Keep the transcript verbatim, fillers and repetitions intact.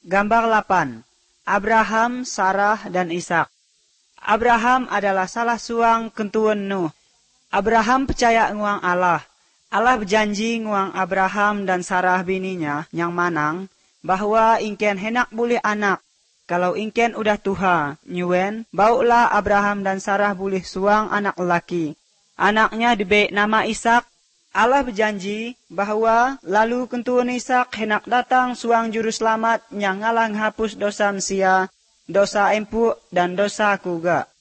Gambar delapan. Abraham, Sarah, dan Ishak. Abraham adalah salah suang kentuan Nuh. Abraham percaya nguang Allah. Allah berjanji nguang Abraham dan Sarah bininya yang manang bahwa ingken henak boleh anak. Kalau ingken udah tuha, nyuen, baulah Abraham dan Sarah boleh suang anak lelaki. Anaknya diberi nama Ishak. Allah berjanji bahwa lalu kentuan Ishak henak datang suang juru selamat yang ngalang hapus dosa manusia, dosa empuk dan dosa kuga.